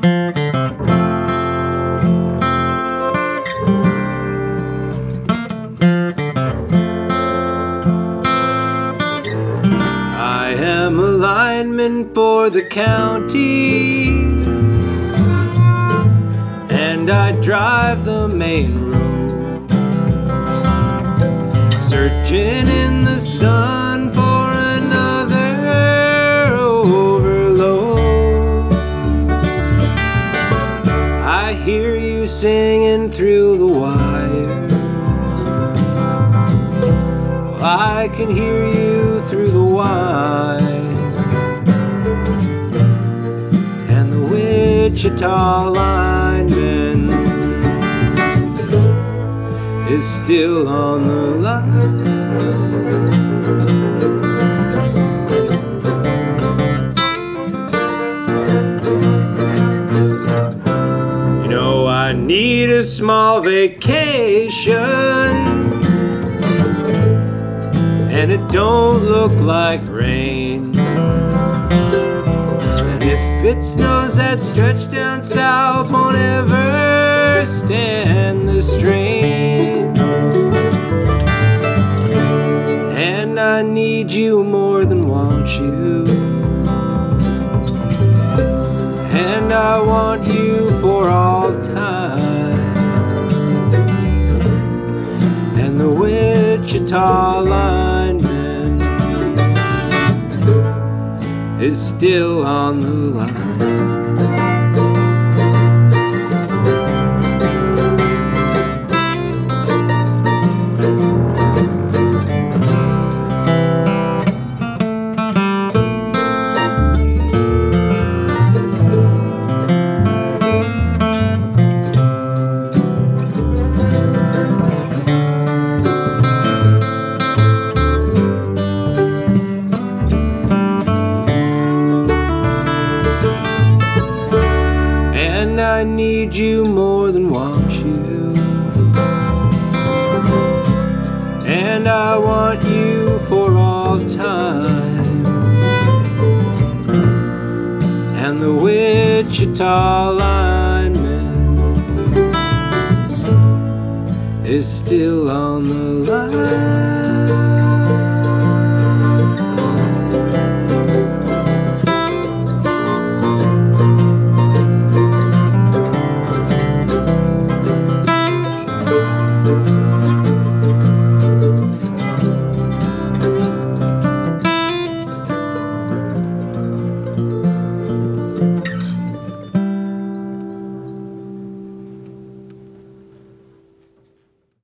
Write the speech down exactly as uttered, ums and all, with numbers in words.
I am a lineman for the county, and I drive the main road, searching in the sun for another overload. I hear you singing through the wire. I can hear you through the wine, and the Wichita lineman is still on the line. You know, I need a small vacation, and it don't look like rain. And if it snows, that stretch down south won't ever stand the strain. And I need you more than want you, and I want you for all time. And the Wichita lineman is still on the line. I need you more than want you, and I want you for all time. And the Wichita lineman is still on the line.